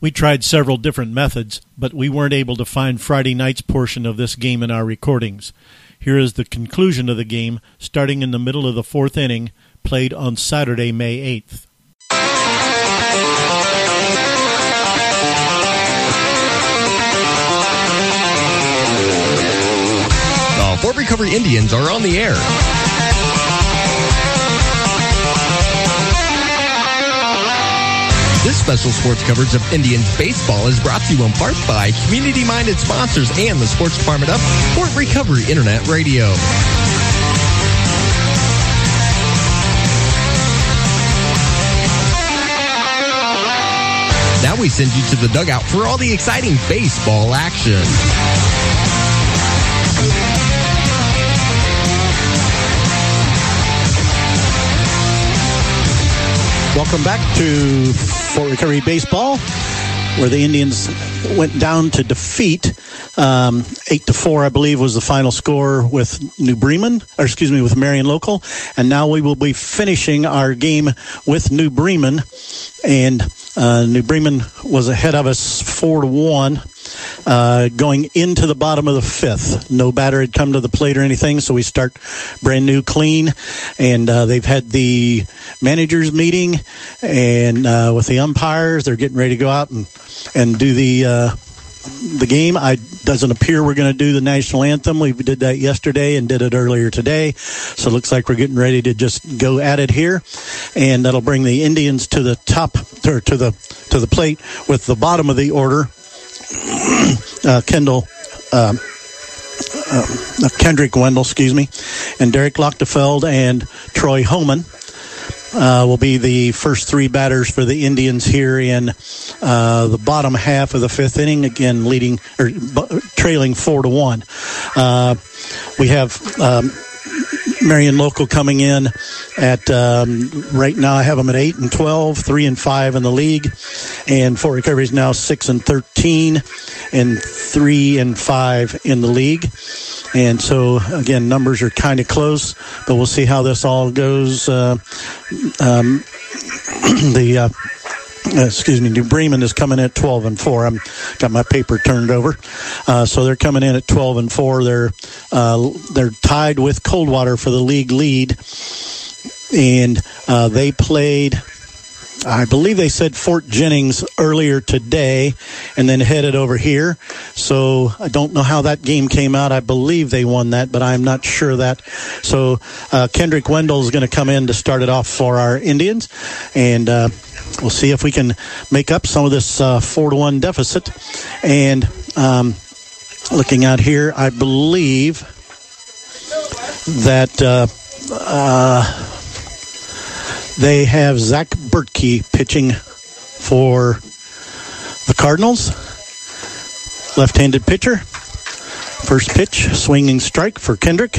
We tried several different methods, but we weren't able to find Friday night's portion of this game in our recordings. Here is the conclusion of the game, starting in the middle of the fourth inning, played on Saturday, May 8th. The Fort Recovery Indians are on the air. This special sports coverage of Indians baseball is brought to you in part by community-minded sponsors and the sports department of Fort Recovery Internet Radio. Now we send you to the dugout for all the exciting baseball action. Welcome back to Fort Recovery Baseball, where the Indians went down to defeat 8-4, I believe, was the final score with with Marion Local. And now we will be finishing our game with New Bremen. And New Bremen was ahead of us 4-1. Going into the bottom of the fifth. No batter had come to the plate or anything, so we start brand new, clean. And they've had the managers meeting and with the umpires. They're getting ready to go out and do the game. It doesn't appear we're going to do the national anthem. We did that yesterday and did it earlier today. So it looks like we're getting ready to just go at it here. And that'll bring the Indians to the top, or to the plate with the bottom of the order. Kendrick Wendell, and Derek Lochtefeld and Troy Homan will be the first three batters for the Indians here in the bottom half of the fifth inning. Again, trailing 4-1. We have Marion Local coming in at right now. I have them at 8-12, 3-5 in the league, and Fort Recovery is now 6-13 and 3-5 in the league. And so again, numbers are kind of close, but we'll see how this all goes. New Bremen is coming in at 12-4. I'm got my paper turned over, so they're coming in at 12-4. They're tied with Coldwater for the league lead, and they played, I believe they said Fort Jennings earlier today, and then headed over here. So I don't know how that game came out. I believe they won that, but I'm not sure of that. So Kendrick Wendell is going to come in to start it off for our Indians, and we'll see if we can make up some of this 4-1 deficit. And looking out here, I believe that they have Zach Bertke pitching for the Cardinals. Left-handed pitcher. First pitch, swinging strike for Kendrick.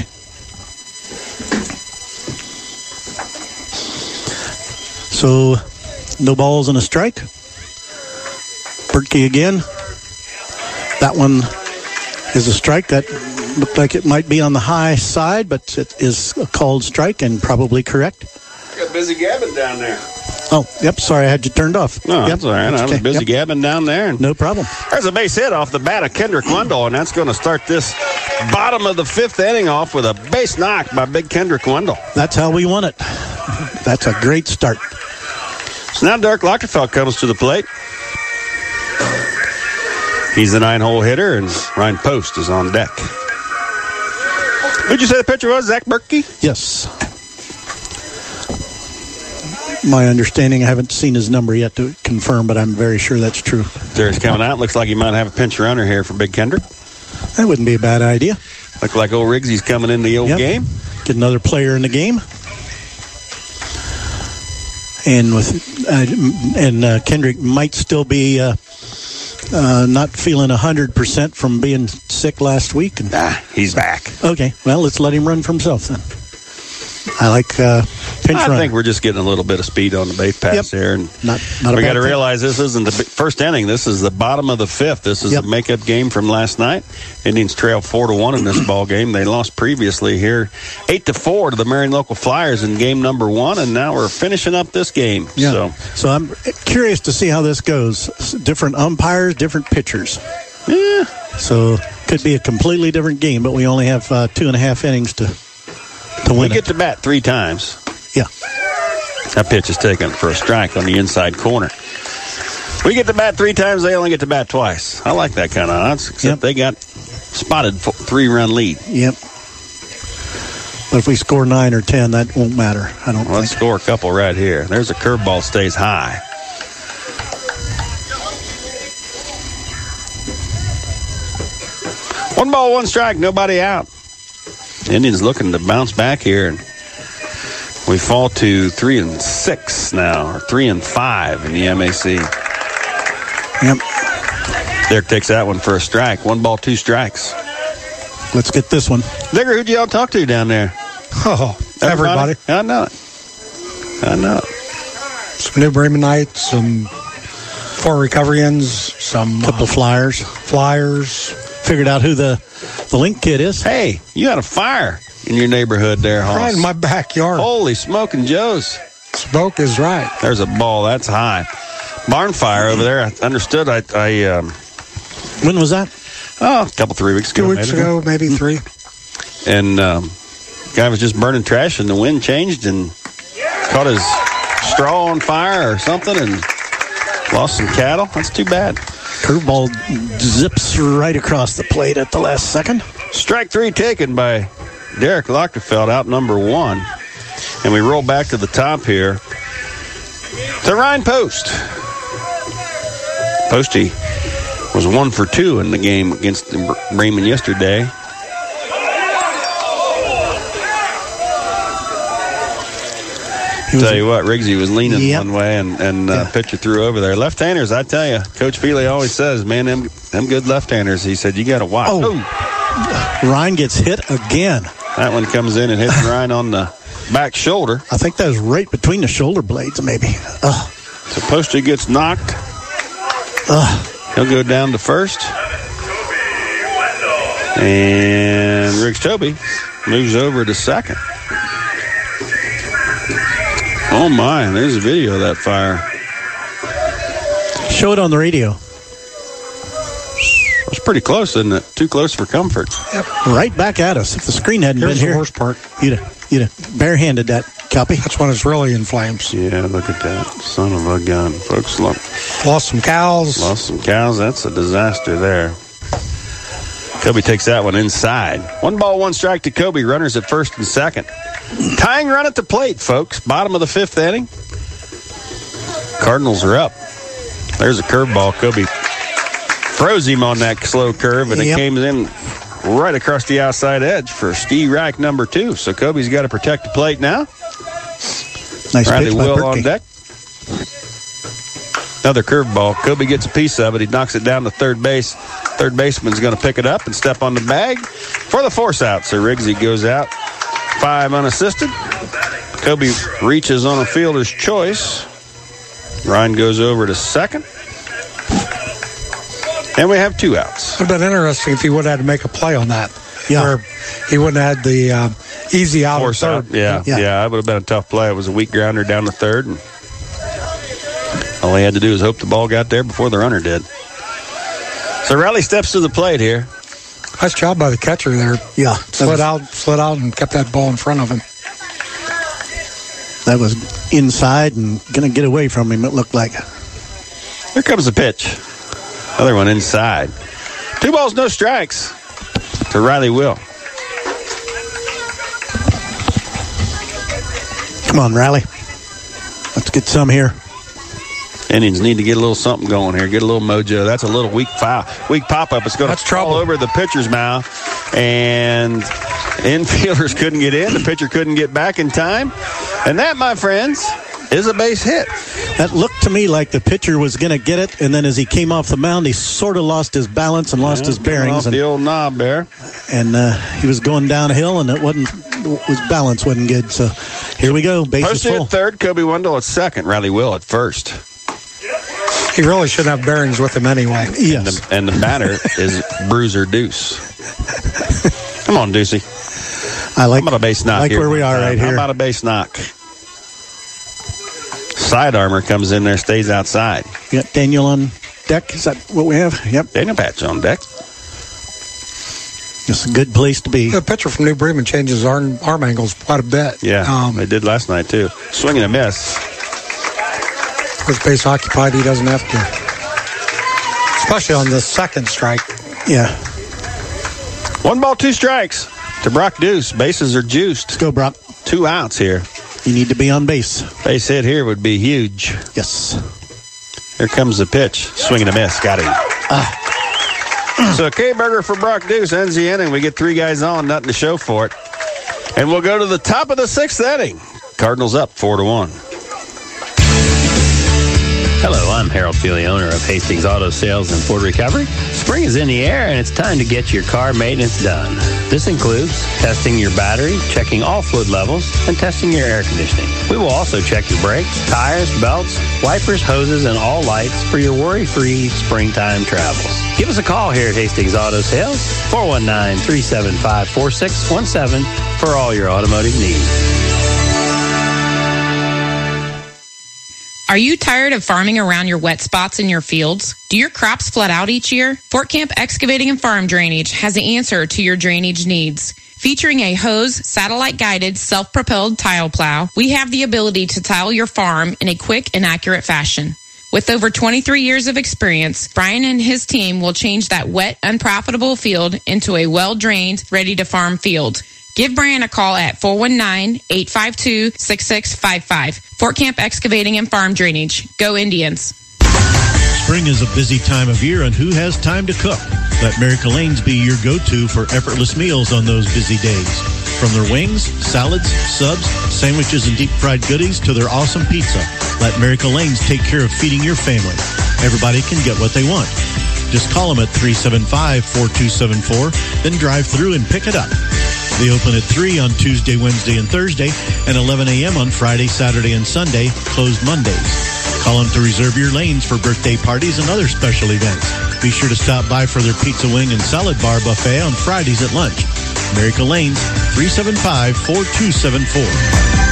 So, no balls and a strike. Bertke again. That one is a strike. That looked like it might be on the high side, but it is a called strike and probably correct. Got busy gabbing down there. Oh, yep. Sorry, I had you turned off. No, yep. That's all right. I was busy gabbing down there. No problem. There's a base hit off the bat of Kendrick Wendell, and that's going to start this bottom of the fifth inning off with a base knock by big Kendrick Wendell. That's how we won it. That's a great start. So now Derek Lochtefeld comes to the plate. He's the 9-hole hitter, and Ryan Post is on deck. Who'd you say the pitcher was, Zach Bertke? Yes. My understanding, I haven't seen his number yet to confirm, but I'm very sure that's true. There's coming out. Looks like he might have a pinch runner here for big Kendrick. That wouldn't be a bad idea. Look like old Riggsy's coming in the old game. Get another player in the game. And Kendrick might still be not feeling 100% from being sick last week. He's back. Okay, well, let's let him run for himself then. I like pinch runner. I think we're just getting a little bit of speed on the base pass here. And not we got to realize this isn't the first inning. This is the bottom of the fifth. This is a makeup game from last night. Indians trail 4-1 in this ball game. They lost previously here 8-4 to the Marion Local Flyers in game number 1, and now we're finishing up this game. Yeah. So I'm curious to see how this goes. Different umpires, different pitchers. Yeah. So could be a completely different game, but we only have 2.5 innings to win. We get to bat 3 times. Yeah. That pitch is taken for a strike on the inside corner. We get to bat 3 times, they only get to bat twice. I like that kind of odds, except they got spotted 3-run lead. Yep. But if we score 9 or 10, that won't matter, I don't think. Let's score a couple right here. There's a curveball, stays high. One ball, one strike, nobody out. Indians looking to bounce back here, and we fall to 3-6 now, or 3-5 in the MAC. Yep. Derek takes that one for a strike. 1 ball, 2 strikes. Let's get this one. Digger, who'd you all talk to down there? Oh, everybody. I know it. I know it. Some New Bremenites, some Fort Recoveryans, some couple Flyers. Figured out who the Link kid is. Hey, you had a fire in your neighborhood there, Hoss. Right in my backyard. Holy smoking Joe's. Smoke is right. There's a ball. That's high. Barn fire over there. I understood. When was that? Oh, a couple, 3 weeks ago. 2 weeks ago, maybe 3. And guy was just burning trash, and the wind changed and caught his straw on fire or something and lost some cattle. That's too bad. Curveball zips right across the plate at the last second. Strike 3 taken by Derek Lochterfeld, out number 1. And we roll back to the top here to Ryan Post. Posty was 1 for 2 in the game against Bremen yesterday. Tell you what, Riggsy was leaning one way and pitcher threw over there. Left-handers, I tell you, Coach Feely always says, man, them good left-handers. He said, you got to watch. Oh, Ryan gets hit again. That one comes in and hits Ryan on the back shoulder. I think that was right between the shoulder blades, maybe. So Posty gets knocked. He'll go down to first. And Riggs Toby moves over to second. Oh, my. There's a video of that fire. Show it on the radio. It's pretty close, isn't it? Too close for comfort. Yep. Right back at us. If the screen hadn't been here. Here's the worst part. You'd have barehanded that, Copy. That's when it's really in flames. Yeah, look at that. Son of a gun. Folks, look. Lost some cows. That's a disaster there. Kobe takes that one inside. 1 ball, 1 strike to Kobe. Runners at first and second. Tying run at the plate, folks. Bottom of the 5th inning. Cardinals are up. There's a curveball. Kobe froze him on that slow curve, and it came in right across the outside edge for ski rack number 2. So Kobe's got to protect the plate now. Nice Riley pitch by Will Berkey. on deck. Another curveball. Kobe gets a piece of it. He knocks it down to third base. Third baseman's going to pick it up and step on the bag for the force out. So Riggsy goes out. 5 unassisted. Kobe reaches on a fielder's choice. Ryan goes over to second. And we have 2 outs. It would have been interesting if he would have had to make a play on that. Yeah. Where he wouldn't have had the easy out Force of third. out. Yeah, that would have been a tough play. It was a weak grounder down to third. And all he had to do was hope the ball got there before the runner did. So Riley steps to the plate here. Nice job by the catcher there. Yeah. Slid out and kept that ball in front of him. That was inside and going to get away from him, it looked like. Here comes the pitch. Other one inside. 2 balls, no strikes to Riley Will. Come on, Riley. Let's get some here. Indians need to get a little something going here. Get a little mojo. That's a little weak pop-up. It's going to fall over the pitcher's mouth. And infielders couldn't get in. The pitcher couldn't get back in time. And that, my friends, is a base hit. That looked to me like the pitcher was going to get it, and then as he came off the mound, he sort of lost his balance and lost his bearings. Off the old knob there. And he was going downhill, and his balance wasn't good. So here we go. Bases Posty full. at third, Kobe Wendell at second, Riley Will at first. He really shouldn't have bearings with him anyway. Yes. And the batter is Bruiser Deuce. Come on, Deucey. I like, How about a base knock like here? where we are right How here. about a base knock? Side armor comes in there, stays outside. You got Daniel on deck. Is that what we have? Yep. Daniel Patch on deck. It's a good place to be. The pitcher from New Bremen changes arm angles quite a bit. Yeah, they did last night, too. Swing and a miss. With base occupied, he doesn't have to. Especially on the second strike. Yeah. 1 ball, 2 strikes to Brock Deuce. Bases are juiced. Let's go, Brock. 2 outs here. You need to be on base. Base hit here would be huge. Yes. Here comes the pitch. Swing and a miss. Got him. So K-Burger for Brock Deuce ends the inning. We get 3 guys on, nothing to show for it. And we'll go to the top of the 6th inning. Cardinals up 4-1. Hello, I'm Harold Feely, owner of Hastings Auto Sales and Ford Recovery. Spring is in the air and it's time to get your car maintenance done. This includes testing your battery, checking all fluid levels, and testing your air conditioning. We will also check your brakes, tires, belts, wipers, hoses, and all lights for your worry-free springtime travels. Give us a call here at Hastings Auto Sales, 419-375-4617 for all your automotive needs. Are you tired of farming around your wet spots in your fields? Do your crops flood out each year? Fort Camp Excavating and Farm Drainage has the answer to your drainage needs. Featuring a hose, satellite-guided, self-propelled tile plow, we have the ability to tile your farm in a quick and accurate fashion. With over 23 years of experience, Brian and his team will change that wet, unprofitable field into a well-drained, ready-to-farm field. Give Brian a call at 419-852-6655. Fort Camp Excavating and Farm Drainage. Go Indians. Spring is a busy time of year, and who has time to cook? Let Miracle Lanes be your go-to for effortless meals on those busy days. From their wings, salads, subs, sandwiches, and deep-fried goodies to their awesome pizza, let Miracle Lanes take care of feeding your family. Everybody can get what they want. Just call them at 375-4274, then drive through and pick it up. They open at 3 on Tuesday, Wednesday, and Thursday, and 11 a.m. on Friday, Saturday, and Sunday, closed Mondays. Call them to reserve your lanes for birthday parties and other special events. Be sure to stop by for their pizza wing and salad bar buffet on Fridays at lunch. Miracle Lanes, 375-4274.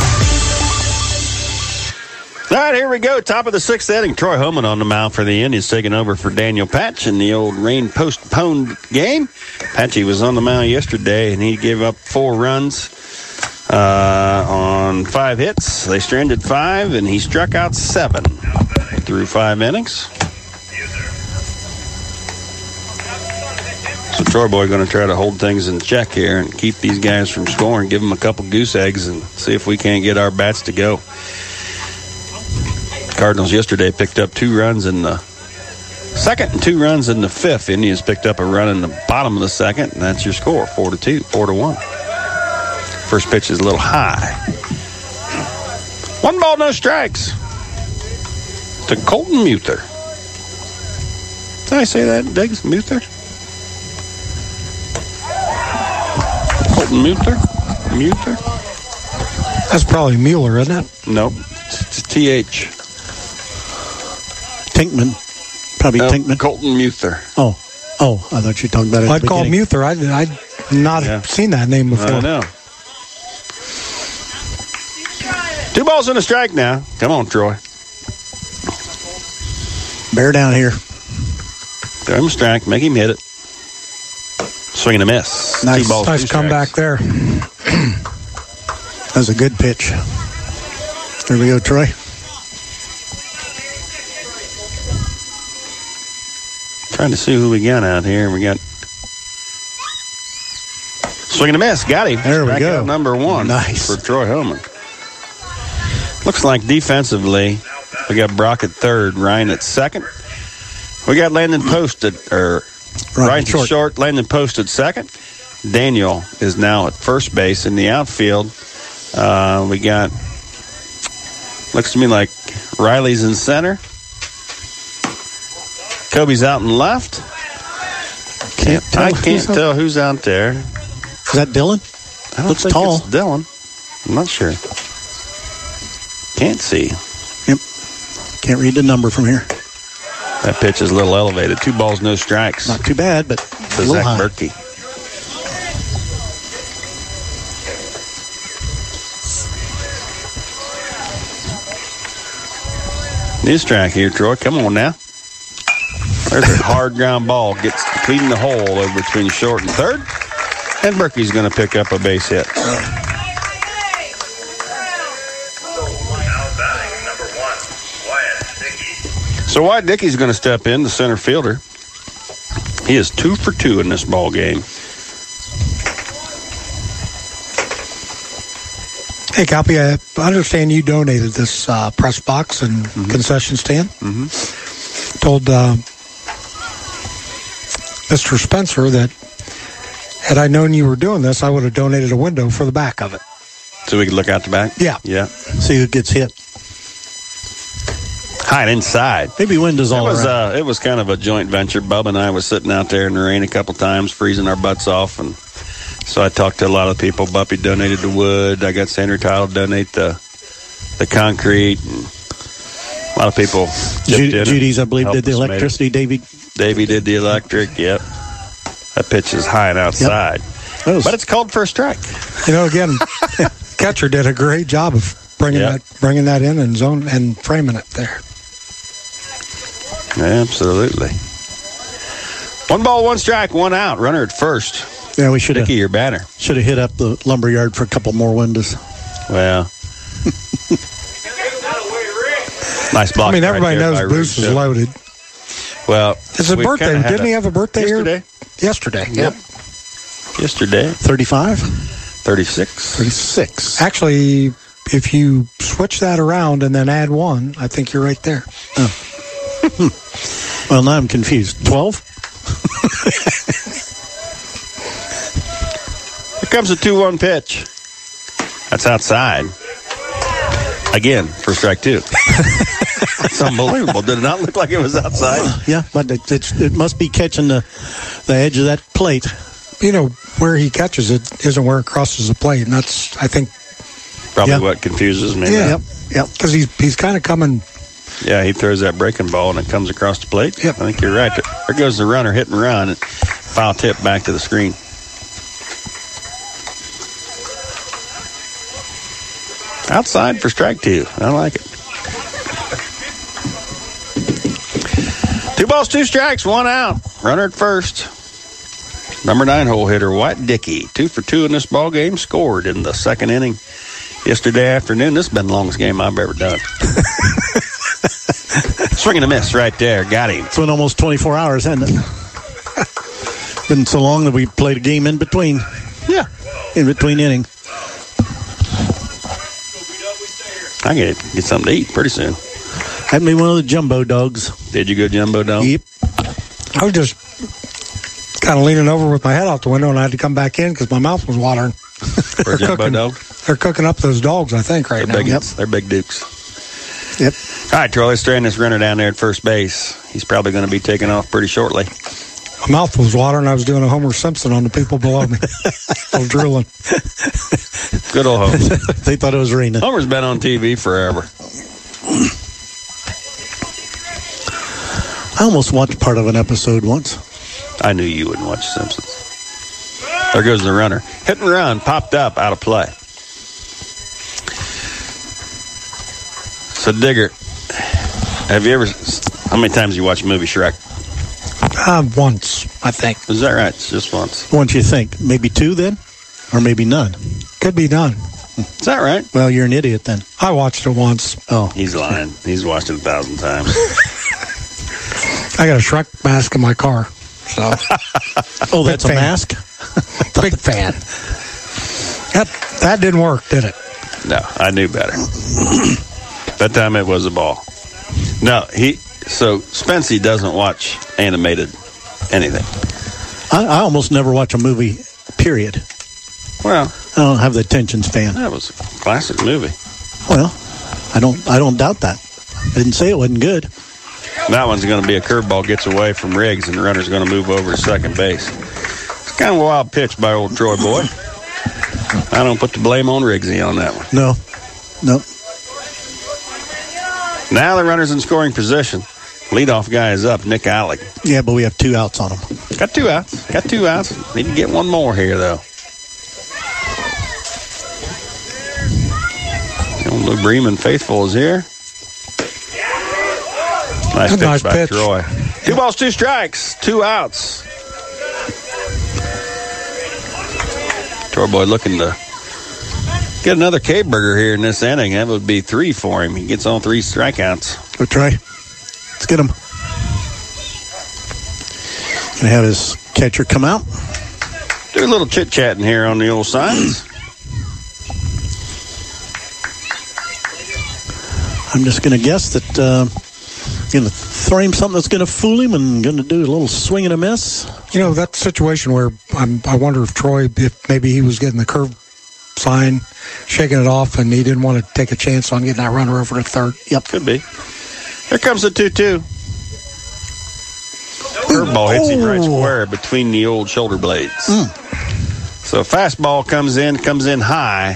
All right, here we go. Top of the 6th inning. Troy Homan on the mound for the Indians, taking over for Daniel Patch in the old rain postponed game. Patchy was on the mound yesterday, and he gave up 4 runs on 5 hits. They stranded 5, and he struck out 7 through 5 innings. So Troy Boy going to try to hold things in check here and keep these guys from scoring, give them a couple goose eggs, and see if we can't get our bats to go. Cardinals yesterday picked up 2 runs in the 2nd and 2 runs in the 5th. Indians picked up a run in the bottom of the 2nd, and that's your score, 4-1. First pitch is a little high. 1 ball, no strikes to Colton Muther. Did I say that, Diggs? Muther? Colton Muther? That's probably Mueller, isn't it? Nope. It's TH. Tinkman. Probably Tinkman. Colton Muther. Oh, I thought you were talking about it. I'd call him Muther. I'd not seen that name before. I know. 2 balls and a strike now. Come on, Troy. Bear down here. Throw him a strike. Make him hit it. Swing and a miss. Nice. 2 balls, Nice 2 comeback strikes. there. That was a good pitch. Here we go, Troy. Trying to see who we got out here. We got swing and a miss. Got him. There we go. Number 1. Nice. For Troy Homan. Looks like defensively, we got Brock at 3rd, Ryan at 2nd. We got Landon Post at Ryan short. Landon Post at 2nd. Daniel is now at first base. In the outfield, we got Looks to me like Riley's in center. Kobe's out and left. I can't tell who's out there. Is that Dylan? I don't Looks think tall. it's Dylan. I'm not sure. Can't see. Yep. Can't read the number from here. That pitch is a little elevated. 2 balls, no strikes. Not too bad, but To a little Zach high. Berkey. New strike here, Troy. Come on now. There's a hard ground ball. Gets between the hole over between short and third. And Berkey's going to pick up a base hit. So Wyatt Dickey's going to step in, the center fielder. He is 2 for 2 in this ball game. Hey, Copy, I understand you donated this press box and concession stand. Told Mr. Spencer that had I known you were doing this, I would have donated a window for the back of it. So we can look out the back? Yeah. Yeah. See who gets hit. Hide inside. Maybe windows all around. It was kind of a joint venture. Bub and I was sitting out there in the rain a couple times, freezing our butts off, and so I talked to a lot of people. Buppy donated the wood. I got Sandra Tile to donate the concrete. And a lot of people. Judy's, I believe, did the electricity. Davey did the electric. Yep. That pitch is high and outside. Yep. But it's called for a strike. You know, again, catcher did a great job of bringing that in and zone and framing it there. Absolutely. 1 ball, 1 strike, 1 out. Runner at first. Yeah, we should have. Dickey, your batter. Should have hit up the lumberyard for a couple more windows. Well. Nice block. I mean, everybody knows Bruce is loaded. Well, it's a birthday. Didn't he have a birthday yesterday? Yesterday. Yep. Yesterday. 35? 36. 36. Actually, if you switch that around and then add 1, I think you're right there. Oh. Well, now I'm confused. 12? Here comes a 2-1 pitch. That's outside. Again, for strike 2. It's unbelievable. Did it not look like it was outside? Yeah, but it must be catching the edge of that plate. You know, where he catches it isn't where it crosses the plate, and that's, I think, probably what confuses me. Yeah, yep. Because he's kind of coming. Yeah, he throws that breaking ball and it comes across the plate. Yep. I think you're right. There goes the runner, hit and run, and foul tip back to the screen. Outside for strike 2. I like it. 2 balls, 2 strikes, 1 out. Runner at first. Number 9 hole hitter, Wyatt Dickey. 2 for 2 in this ball game. Scored in the 2nd inning yesterday afternoon. This has been the longest game I've ever done. Swing and a miss right there. Got him. It's been almost 24 hours, hasn't it? Been so long that we played a game in between. Yeah. In between innings. I get something to eat pretty soon. Had me one of the jumbo dogs. Did you go jumbo dog? Yep. I was just kind of leaning over with my head out the window, and I had to come back in because my mouth was watering. For a jumbo dog? They're cooking up those dogs, I think, right now. They're big dukes. Yep. All right, Troy, let's strand this runner down there at first base. He's probably going to be taking off pretty shortly. My mouth was watering. I was doing a Homer Simpson on the people below me. I was drooling. Good old Homer. They thought it was raining. Homer's been on TV forever. I almost watched part of an episode once. I knew you wouldn't watch Simpsons. There goes the runner. Hit and run, popped up, out of play. So, Digger, have you ever... How many times you watch the movie Shrek? Once, I think. Is that right? It's just once. Once you think. Maybe 2 then? Or maybe none. Could be done. Is that right? Well, you're an idiot then. I watched it once. Oh. He's lying. He's watched it 1,000 times. I got a Shrek mask in my car. So. Oh, that's a mask? Big fan. That didn't work, did it? No, I knew better. That time it was a ball. No, so Spency doesn't watch animated anything. I almost never watch a movie, period. Well, I don't have the attention span. That was a classic movie. Well, I don't doubt that. I didn't say it wasn't good. That one's going to be a curveball, gets away from Riggs, and the runner's going to move over to second base. It's kind of a wild pitch by old Troy boy. I don't put the blame on Riggsy on that one. No. Now the runner's in scoring position. Leadoff guy is up, Nick Alec. Yeah, but we have 2 outs on him. Got two outs. Need to get one more here, though. Old Lou Bremen faithful is here. Nice pitch by Troy. 2 balls, 2 strikes, 2 outs. Troy boy looking to get another K-burger here in this inning. That would be 3 for him. He gets all 3 strikeouts. Go Troy. Let's get him. Gonna have his catcher come out. Do a little chit-chatting here on the old signs. I'm just going to guess that going to throw him something that's going to fool him and going to do a little swing and a miss. You know, that situation where I wonder if Troy, if maybe he was getting the curve sign, shaking it off, and he didn't want to take a chance on getting that runner over to third. Yep. Could be. Here comes the 2-2. Curveball hits him right square between the old shoulder blades. So fastball comes in high.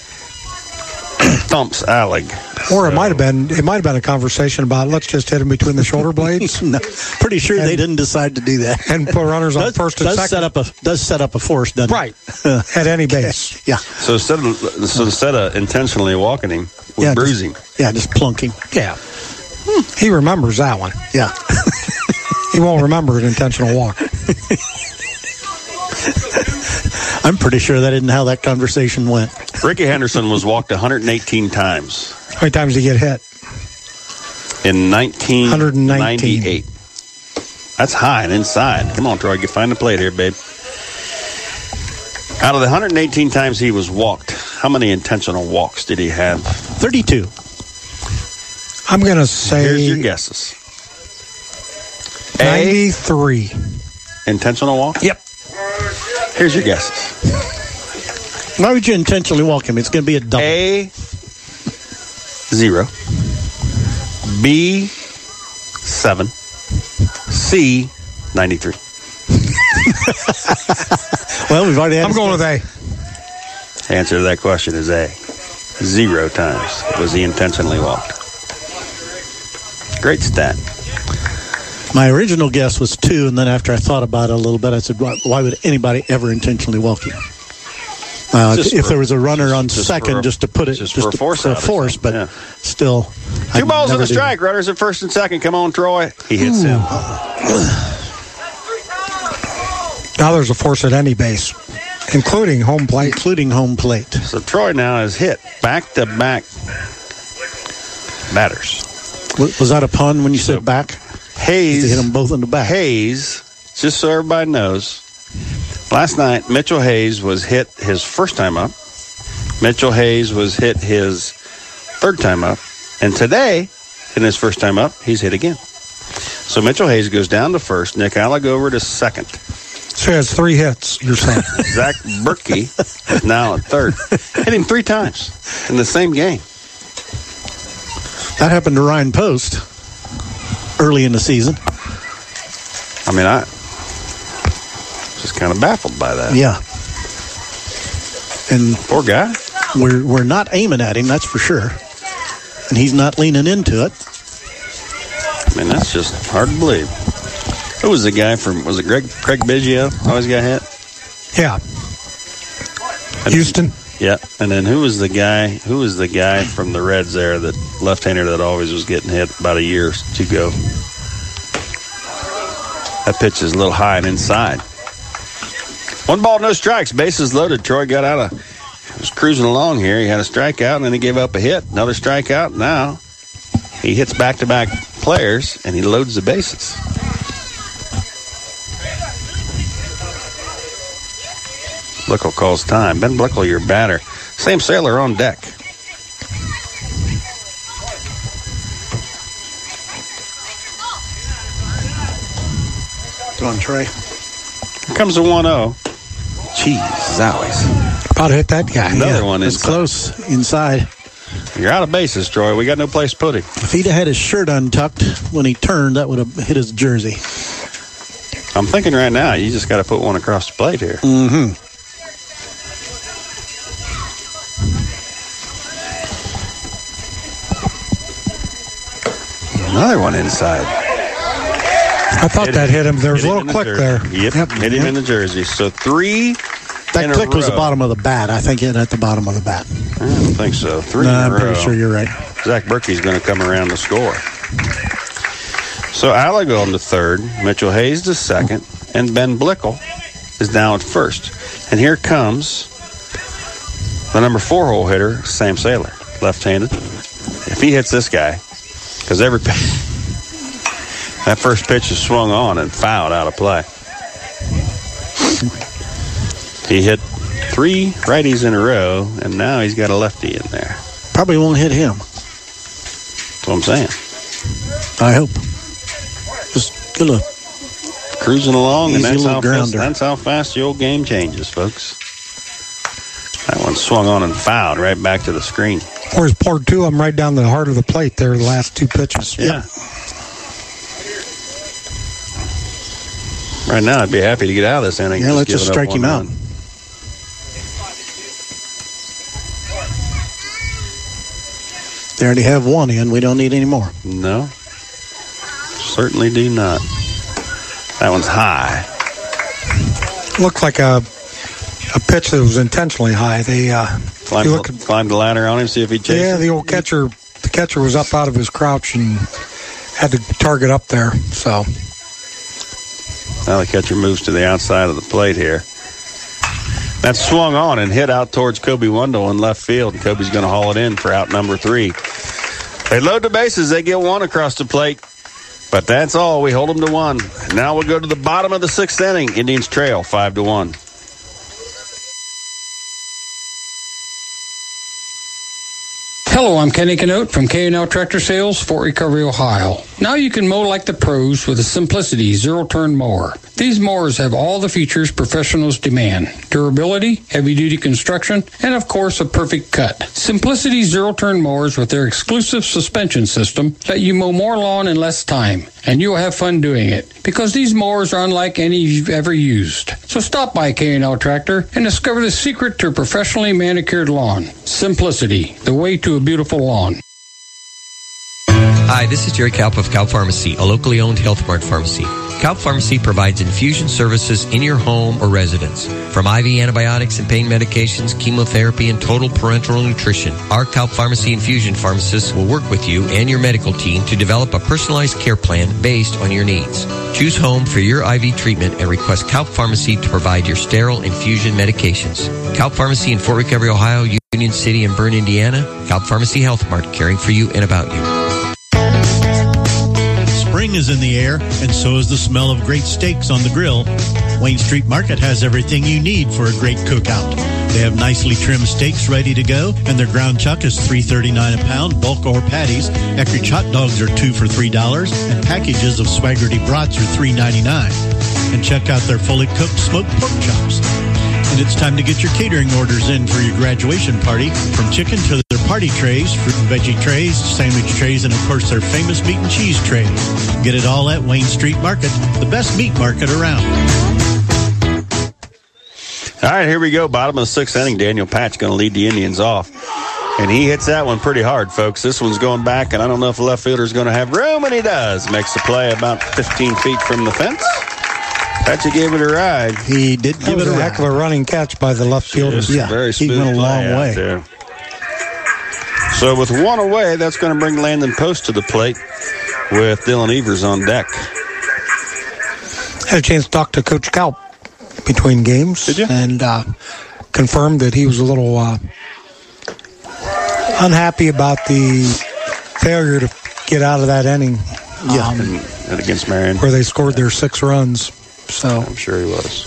Thumps Alec. Or it might have been a conversation about let's just hit him between the shoulder blades. No, pretty sure they didn't decide to do that. And put runners on first and second. Does set up a force, doesn't it? Right. At any base. Yeah. So instead of intentionally walking him, we're bruising. Just plunking. Yeah. He remembers that one. Yeah. He won't remember an intentional walk. I'm pretty sure that isn't how that conversation went. Ricky Henderson was walked 118 times. How many times did he get hit? In 1998. That's high and inside. Come on, Troy, find the plate here, babe. Out of the 118 times he was walked, how many intentional walks did he have? 32. I'm going to say... Here's your guesses. 93. Intentional walk? Yep. Here's your guesses. Why would you intentionally walk him? It's going to be a double. A, 0. B, 7. C, 93. Well, we've already had... I'm going with A. The answer to that question is A. 0 times was he intentionally walked. Great stat. My original guess was 2, and then after I thought about it a little bit, I said, why would anybody ever intentionally walk you? If there was a runner on second, just to put it, just for a force, but yeah. Still. 2 balls and a strike. Runners at first and second. Come on, Troy. He hits him. Now there's a force at any base, including home plate. So Troy now has hit back-to-back batters. Was that a pun when you said back? Hayes hit them both in the back. Hayes, just so everybody knows, last night Mitchell Hayes was hit his first time up. Mitchell Hayes was hit his third time up. And today, in his first time up, he's hit again. So Mitchell Hayes goes down to first. Nick Alec over to second. So he has 3 hits, you're saying. Zach Berkey is now at third. Hit him 3 times in the same game. That happened to Ryan Post early in the season. I mean, I just kind of baffled by that. Yeah. And poor guy. We're not aiming at him, that's for sure. And he's not leaning into it. I mean, that's just hard to believe. Who was the guy from, was it Craig Biggio? Always got hit? Yeah. And Houston? Yeah. And then who was the guy from the Reds there, that left-hander that always was getting hit about a year or 2 ago? That pitch is a little high and inside. 1 ball, no strikes. Bases loaded. Troy got out of, was cruising along here. He had a strikeout, and then he gave up a hit. Another strikeout. Now he hits back-to-back players, and he loads the bases. Blickle calls time. Ben Blickle, your batter. Sam Sailor on deck. Go on, Trey. Here comes the 1-0. Jeez, Zowies. About to hit that guy. Another one is close inside. You're out of bases, Troy. We got no place to put him. If he'd have had his shirt untucked when he turned, that would have hit his jersey. I'm thinking right now, you just got to put one across the plate here. Mm-hmm. Another one inside. I thought that hit him. There was a little click there. Yep, hit him in the jersey. So 3 That click was the bottom of the bat. I think it at the bottom of the bat. I don't think so. 3 no, in a I'm row. pretty sure you're right. Zach Berkey's going to come around to score. So Alago on to third, Mitchell Hayes to second, and Ben Blickel is now at first. And here comes the number 4 hole hitter, Sam Saylor, left-handed. If he hits this guy, because that first pitch is swung on and fouled out of play. He hit 3 righties in a row, and now he's got a lefty in there. Probably won't hit him. That's what I'm saying. I hope. Just get a Cruising along, and that's how fast the old game changes, folks. That one swung on and fouled right back to the screen. Or he's poured 2 of them right down the heart of the plate there, the last 2 pitches. Yeah. Right now, I'd be happy to get out of this inning. Yeah, let's just strike him out. They already have 1 in. We don't need any more. No. Certainly do not. That one's high. Looked like a pitch that was intentionally high. They climbed the ladder on him, see if he chased Yeah, him. the old catcher was up out of his crouch and had to target up there. So now the catcher moves to the outside of the plate here. That swung on and hit out towards Kobe Wendell in left field. Kobe's going to haul it in for out number 3. They load the bases. They get 1 across the plate. But that's all. We hold them to 1. Now we'll go to the bottom of the 6th inning. Indians trail 5-1. Hello, I'm Kenny Canote from K&L Tractor Sales, Fort Recovery, Ohio. Now you can mow like the pros with a Simplicity zero-turn mower. These mowers have all the features professionals demand. Durability, heavy-duty construction, and of course a perfect cut. Simplicity zero-turn mowers with their exclusive suspension system let you mow more lawn in less time, and you'll have fun doing it, because these mowers are unlike any you've ever used. So stop by K&L Tractor and discover the secret to a professionally manicured lawn. Simplicity, the way to a beautiful lawn. Hi, this is Jerry Kalp of Kalp Pharmacy, a locally owned Health Mart pharmacy. Kalp Pharmacy provides infusion services in your home or residence. From IV antibiotics and pain medications, chemotherapy, and total parenteral nutrition, our Kalp Pharmacy infusion pharmacists will work with you and your medical team to develop a personalized care plan based on your needs. Choose home for your IV treatment and request Kalp Pharmacy to provide your sterile infusion medications. Kalp Pharmacy in Fort Recovery, Ohio, Union City, and Bern, Indiana. Kalp Pharmacy Health Mart, caring for you and about you. Spring is in the air, and so is the smell of great steaks on the grill. Wayne Street Market has everything you need for a great cookout. They have nicely trimmed steaks ready to go, and their ground chuck is $3.39 a pound, bulk or patties. Eckrich hot dogs are 2 for $3, and packages of Swaggerty brats are $3.99. And check out their fully cooked smoked pork chops. And it's time to get your catering orders in for your graduation party. From chicken to their party trays, fruit and veggie trays, sandwich trays, and of course their famous meat and cheese trays. Get it all at Wayne Street Market, the best meat market around. All right, here we go. Bottom of the 6th inning. Daniel Patch going to lead the Indians off. And he hits that one pretty hard, folks. This one's going back, and I don't know if the left fielder's going to have room, and he does. Makes the play about 15 feet from the fence. Patchy gave it a ride. He did give it a heck of a running catch by the left fielder. Yeah, very he went a long way. There. So with 1 away, that's going to bring Landon Post to the plate with Dylan Evers on deck. Had a chance to talk to Coach Kalp between games. Did you? And confirmed that he was a little unhappy about the failure to get out of that inning. Yeah, and against Marion, where they scored their 6 runs. So I'm sure he was.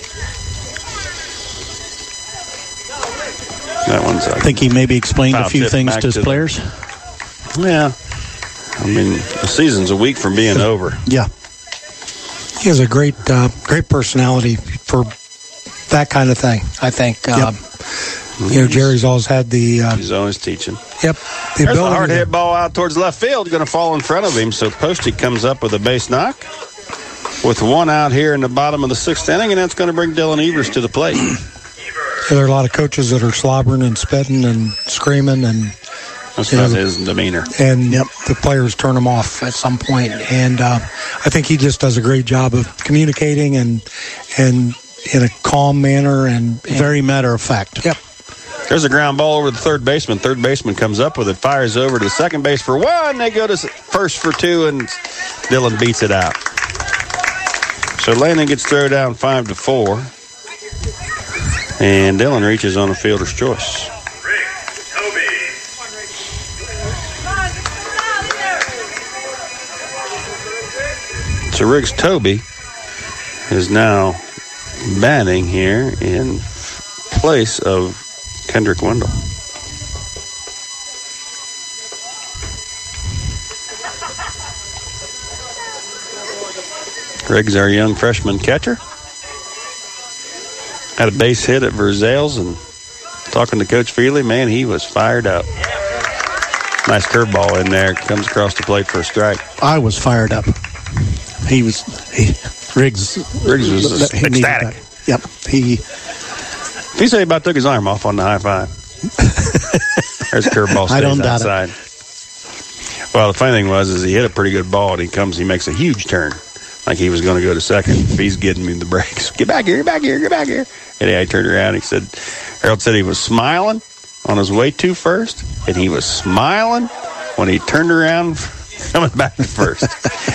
That one's. I think he maybe explained a few things to his players. Yeah, I mean the season's a week from being over. Yeah, he has a great personality for that kind of thing. I think Jerry's always had the... he's always teaching. Yep. There's a hard hit ball out towards left field, going to fall in front of him. So Posty comes up with a base knock with one out here in the bottom of the 6th inning, and that's going to bring Dylan Evers to the plate. There are a lot of coaches that are slobbering and spitting and screaming, and that's not his demeanor. And the players turn him off at some point. And I think he just does a great job of communicating and in a calm manner and very matter of fact. Yep. There's a ground ball over the third baseman. Third baseman comes up with it, fires over to second base for one. They go to first for two, and Dylan beats it out. So Landon gets thrown down 5-4. And Dylan reaches on a fielder's choice. So Riggs Toby is now batting here in place of Kendrick Wendell. Riggs, our young freshman catcher, had a base hit at Verzales, and talking to Coach Feely, man, he was fired up. Nice curveball in there. Comes across the plate for a strike. I was fired up. Riggs was ecstatic. Yep. If he said he about took his arm off on the high five. There's a curveball stays outside. Well, the funny thing was he hit a pretty good ball, and he makes a huge turn, like he was going to go to second. If he's getting me the breaks, get back here, get back here, get back here. And he turned around. Harold said he was smiling on his way to first, and he was smiling when he turned around coming back to first.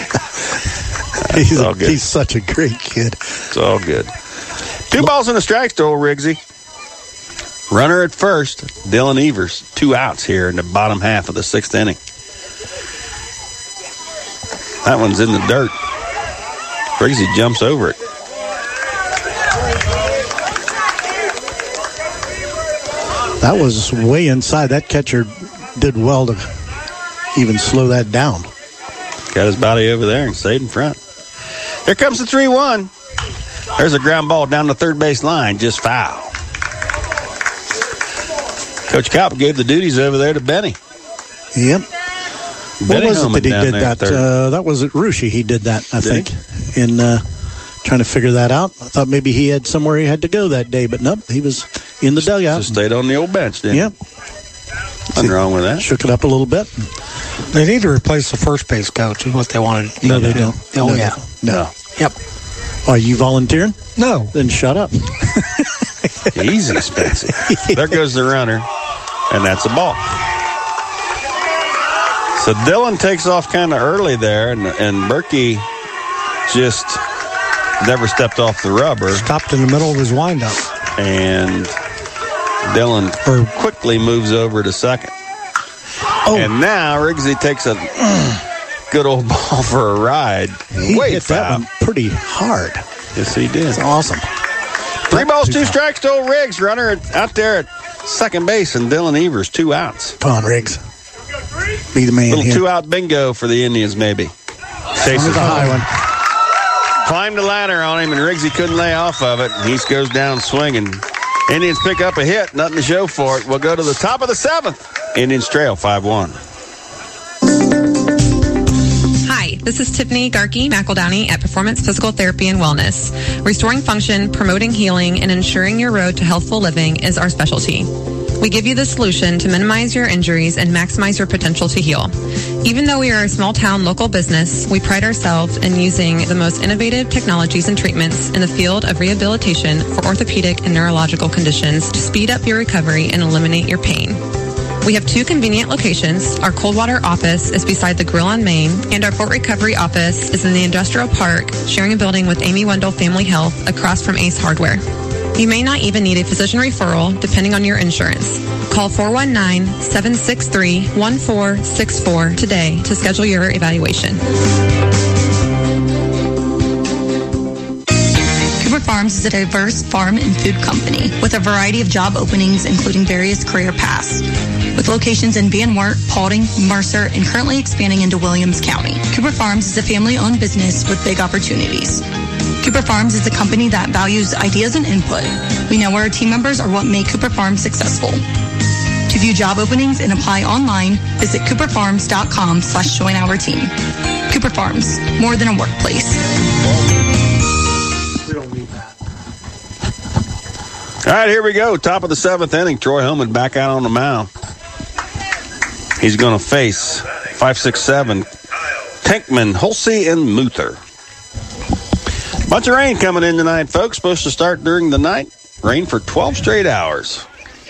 He's such a great kid. It's all good. 2 balls and a strike to old Riggsy. Runner at first, Dylan Evers. 2 outs here in the bottom half of the 6th inning. That one's in the dirt. Riggsy jumps over it. That was way inside. That catcher did well to even slow that down. Got his body over there and stayed in front. Here comes the 3-1. There's a ground ball down the third base line, just foul. Coach Kopp gave the duties over there to Benny. Yep. Benny, what was it that he did that? That was at Russia. He did that, I think, in trying to figure that out. I thought maybe he had somewhere he had to go that day, but nope, he was in the dugout. Just stayed on the old bench, didn't he? Yep. Nothing wrong with that. Shook it up a little bit. They need to replace the first base coach is what they wanted. No, they don't. Oh, yeah. No. Yep. Are you volunteering? No. Then shut up. Easy, Spencer. There goes the runner, and that's a ball. So Dylan takes off kind of early there, and Berkey just never stepped off the rubber. Stopped in the middle of his windup. And Dylan quickly moves over to second. Oh. And now Riggsy takes a good old ball for a ride. He hit that one pretty hard. Yes, he did. That's awesome. 3 balls, 2 strikes to old Riggs. Runner out there at second base, and Dylan Evers, 2 outs. Come on, Riggs. Be the man. Little here. 2-out bingo for the Indians, maybe. Chases a high one. Climbed the ladder on him, and Riggsy couldn't lay off of it. He goes down swinging. Indians pick up a hit. Nothing to show for it. We'll go to the top of the 7th. Indians trail 5-1. Hi, this is Tiffany Garkey McEldowney at Performance Physical Therapy and Wellness. Restoring function, promoting healing, and ensuring your road to healthful living is our specialty. We give you the solution to minimize your injuries and maximize your potential to heal. Even though we are a small-town local business, we pride ourselves in using the most innovative technologies and treatments in the field of rehabilitation for orthopedic and neurological conditions to speed up your recovery and eliminate your pain. We have 2 convenient locations. Our Coldwater office is beside the Grill on Main, and our Fort Recovery office is in the Industrial Park, sharing a building with Amy Wendell Family Health across from Ace Hardware. You may not even need a physician referral, depending on your insurance. Call 419-763-1464 today to schedule your evaluation. Cooper Farms is a diverse farm and food company with a variety of job openings, including various career paths. With locations in Van Wert, Paulding, Mercer, and currently expanding into Williams County. Cooper Farms is a family-owned business with big opportunities. Cooper Farms is a company that values ideas and input. We know our team members are what make Cooper Farms successful. To view job openings and apply online, visit cooperfarms.com/join our team. Cooper Farms, more than a workplace. We don't need that. All right, here we go. Top of the 7th inning. Troy Homan back out on the mound. He's going to face 5'6", Tankman, Hulsey, and Muther. Bunch of rain coming in tonight, folks. Supposed to start during the night. Rain for 12 straight hours.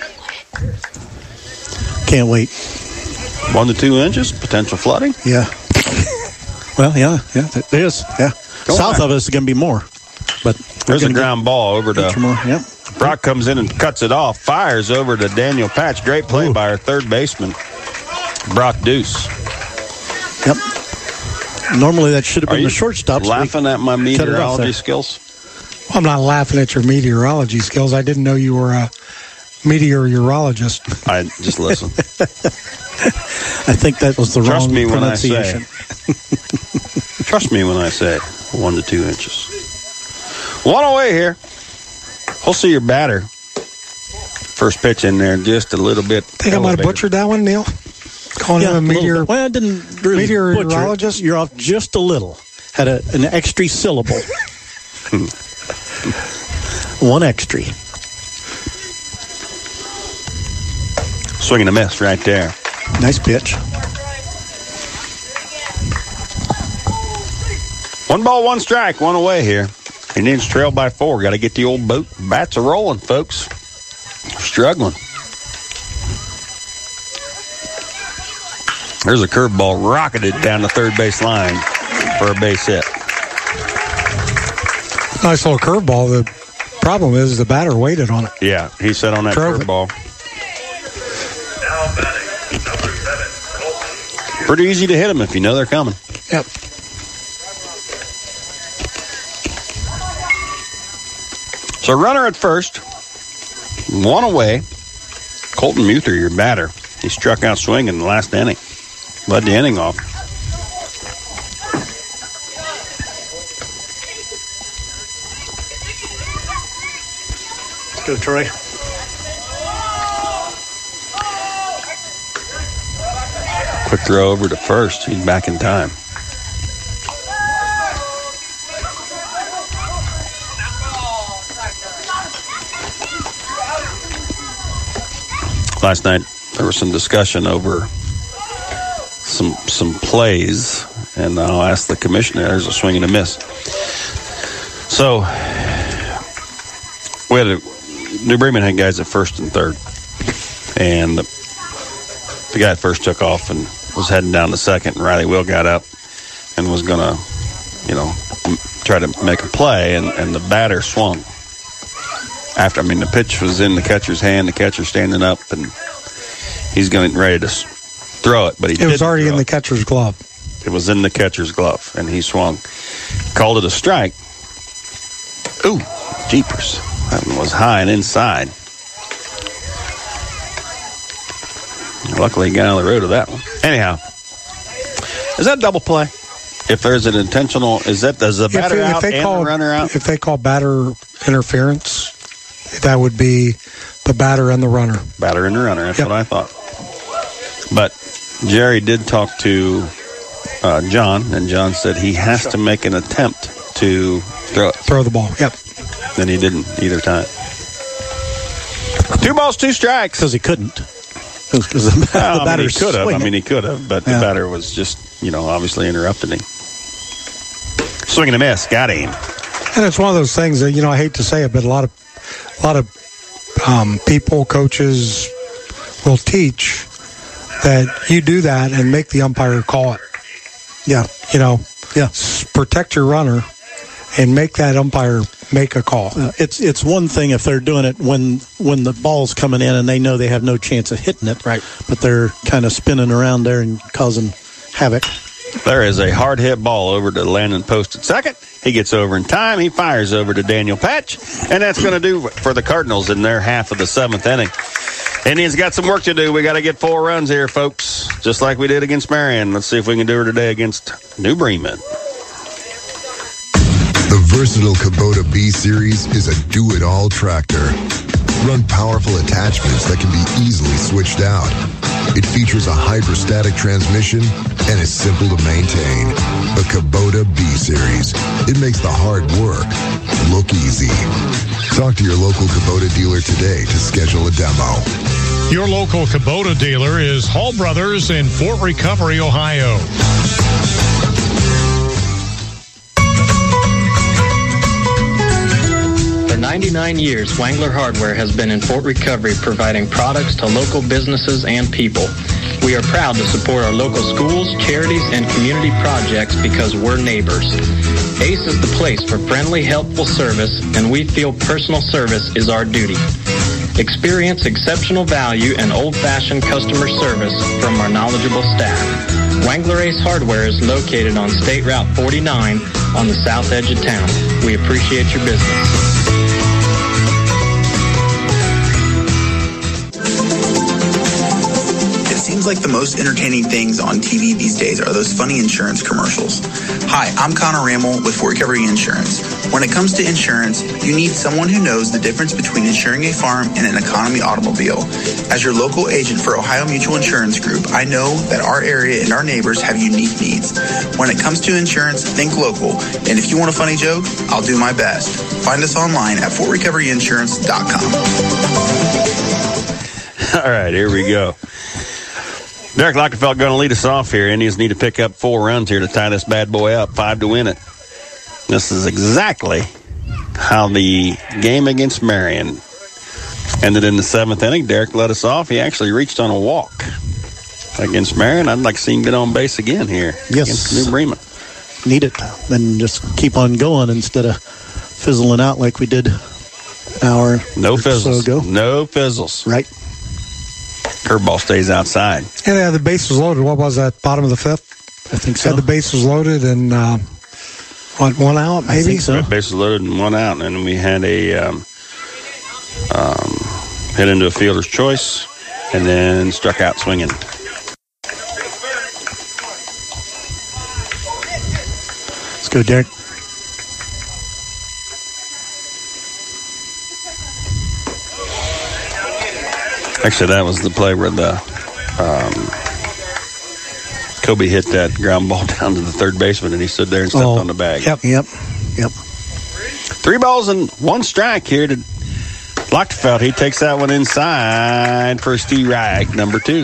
Can't wait. 1 to 2 inches, potential flooding. Yeah. Well, yeah, it is. Yeah. South of us is going to be more. But there's a ground ball over to more. Yep. Brock comes in and cuts it off. Fires over to Daniel Patch. Great play by our third baseman, Brock Deuce. Yep. Normally that should have been the shortstop. Laughing at my meteorology skills? I'm not laughing at your meteorology skills. I didn't know you were a meteorologist. I just listen. I think that was the wrong pronunciation. Trust me when I say 1 to 2 inches. 1 away here. We'll see your batter. First pitch in there, just a little bit. Think I might have butchered that one, Neil? Calling him a meteor. Well, I didn't really meteorologist. You're off just a little. Had an extra syllable. One extra. Swing and a miss right there. Nice pitch. 1 ball, 1 strike, 1 away here. Indians trail by 4. Got to get the old bats a rolling, folks. Struggling. There's a curveball rocketed down the third base line for a base hit. Nice little curveball. The problem is the batter waited on it. Yeah, he sat on that curveball. Pretty easy to hit them if you know they're coming. Yep. So runner at first, 1 away. Colton Muther, your batter. He struck out swinging in the last inning. Led the inning off. Let's go, Troy. Quick throw over to first. He's back in time. Last night there was some discussion over some plays, and I'll ask the commissioner. There's a swing and a miss. So we had New Bremen had guys at first and third, and the guy at first took off and was heading down to second, and Riley Will got up and was gonna, try to make a play, and the batter swung. The pitch was in the catcher's hand. The catcher standing up, and he's getting ready to throw it, but it was already in the catcher's glove. It was in the catcher's glove, and he swung. Called it a strike. Ooh, jeepers. That one was high and inside. Luckily, he got on the road of that one. Anyhow, is that double play? If there's an intentional, does the batter out and the runner out? If they call batter interference, that would be the batter and the runner. Batter and the runner, that's what I thought. But Jerry did talk to John, and John said he has to make an attempt to throw it. Throw the ball, yep. And he didn't either time. 2 balls, 2 strikes. Because he couldn't. Because the batter could have. He could have, but the batter was just, obviously interrupting him. Swing and a miss. Got him. And it's one of those things that, I hate to say it, but a lot of people, coaches will teach that you do that and make the umpire call it. Yeah. Protect your runner and make that umpire make a call. It's one thing if they're doing it when the ball's coming in and they know they have no chance of hitting it. Right. But they're kind of spinning around there and causing havoc. There is a hard hit ball over to Landon Post at second. He gets over in time. He fires over to Daniel Patch. And that's going to do for the Cardinals in their half of the 7th inning. Indians got some work to do. We got to get 4 runs here, folks. Just like we did against Marion. Let's see if we can do it today against New Bremen. The versatile Kubota B-Series is a do-it-all tractor. Run powerful attachments that can be easily switched out. It features a hydrostatic transmission and is simple to maintain. The Kubota B-Series. It makes the hard work look easy. Talk to your local Kubota dealer today to schedule a demo. Your local Kubota dealer is Hall Brothers in Fort Recovery, Ohio. For 99 years, Wangler Hardware has been in Fort Recovery providing products to local businesses and people. We are proud to support our local schools, charities, and community projects because we're neighbors. ACE is the place for friendly, helpful service, and we feel personal service is our duty. Experience exceptional value and old-fashioned customer service from our knowledgeable staff. Wangler Ace Hardware is located on State Route 49 on the south edge of town. We appreciate your business. Seems like the most entertaining things on TV these days are those funny insurance commercials. Hi, I'm Connor Rammel with Fort Recovery Insurance. When it comes to insurance, you need someone who knows the difference between insuring a farm and an economy automobile. As your local agent for Ohio Mutual Insurance Group, I know that our area and our neighbors have unique needs. When it comes to insurance, think local. And if you want a funny joke, I'll do my best. Find us online at fortrecoveryinsurance.com. All right, here we go. Derek Lockenfeld going to lead us off here. Indians need to pick up 4 runs here to tie this bad boy up, 5 to win it. This is exactly how the game against Marion ended in the 7th inning. Derek led us off. He actually reached on a walk against Marion. I'd like to see him get on base again here against New Bremen. Need it. Then just keep on going instead of fizzling out like we did an hour No or fizzles. so ago. No fizzles. Right. Curveball stays outside. And they had the bases loaded. What was that, bottom of the 5th? I think so. Had the bases loaded and, 1 out, maybe? I think so. Bases loaded and 1 out. And we had a hit into a fielder's choice and then struck out swinging. Let's go, Derek. Actually, that was the play where the Kobe hit that ground ball down to the third baseman, and he stood there and stepped on the bag. Yep. 3 balls and 1 strike here to Lochtefeld. He takes that one inside for Steve Rag, number 2.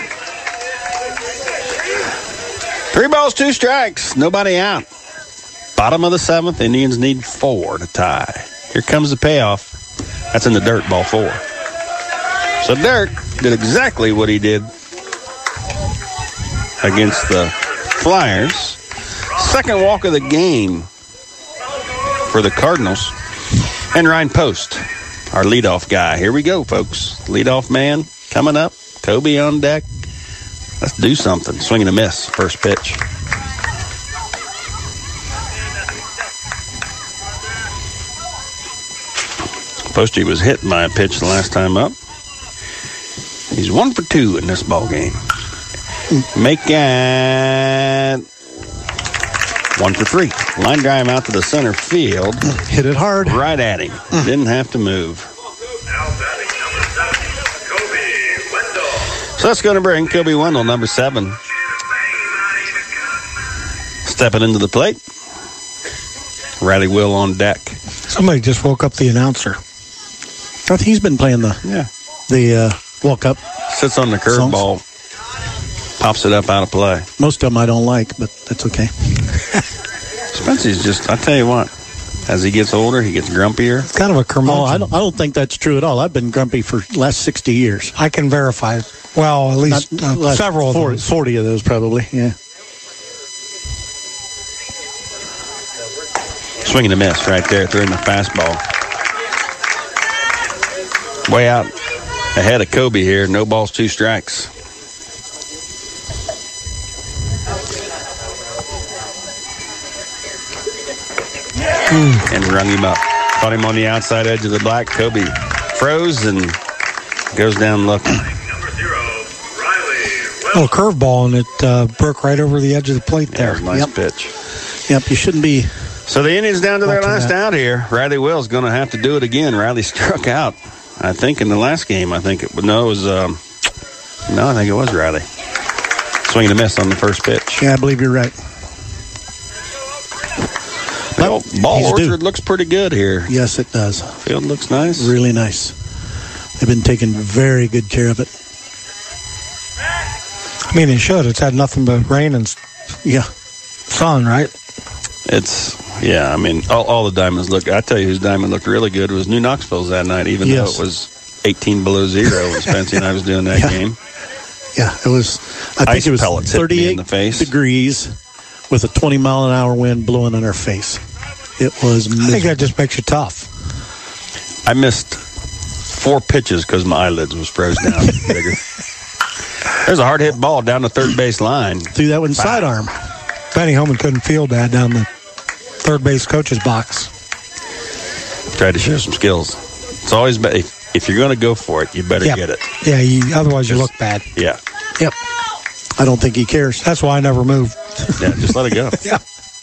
3 balls, 2 strikes, nobody out. Bottom of the 7th, Indians need 4 to tie. Here comes the payoff. That's in the dirt, ball 4. So Derek did exactly what he did against the Flyers. Second walk of the game for the Cardinals. And Ryan Post, our leadoff guy. Here we go, folks. Leadoff man coming up. Kobe on deck. Let's do something. Swing and a miss. First pitch. Posty was hit by a pitch the last time up. He's 1 for 2 in this ball game. Make it 1 for 3. Line drive out to the center field. Hit it hard. Right at him. Didn't have to move. So that's going to bring Kobe Wendell, number 7. Stepping into the plate. Riley Will on deck. Somebody just woke up the announcer. I think he's been playing the walk-up. Sits on the curveball. Pops it up out of play. Most of them I don't like, but that's okay. Spency's just, I tell you what, as he gets older, he gets grumpier. It's kind of a curmudgeon. I don't think that's true at all. I've been grumpy for the last 60 years. I can verify it. Well, at least several of those. 40 of those probably, yeah. Swing and a miss right there, throwing the fastball. Way out ahead of Kobe here. No balls, 2 strikes. And rung him up. Caught him on the outside edge of the black. Kobe froze and goes down looking. Little curveball, and it broke right over the edge of the plate there. Nice pitch. Yep, you shouldn't be So the Indians down to their last out here. Riley Will's going to have to do it again. Riley struck out, I think, in the last game. I think it was Riley. Swing and a miss on the first pitch. Yeah, I believe you're right. Well, Ball Orchard looks pretty good here. Yes, it does. Field looks nice. Really nice. They've been taking very good care of it. I mean, it should. It's had nothing but rain and sun, right? I mean, all the diamonds look. I tell you, whose diamond looked really good was New Knoxville's that night, even though it was 18 below zero when Spency and I was doing that game. Yeah, it was. I think it was 38 in the face. degrees with a 20-mile-an-hour wind blowing in our face. It was miserable. I think that just makes you tough. I missed 4 pitches because my eyelids was frozen down. Bigger. There's a hard hit ball down the third base line. Threw that one sidearm. Benny Holman couldn't field that down the third base coach's box. Tried to show some skills. It's always better. If you're going to go for it, you better get it. Yeah, otherwise you look bad. Yeah. Yep. I don't think he cares. That's why I never moved. Yeah, just let it go. Yeah.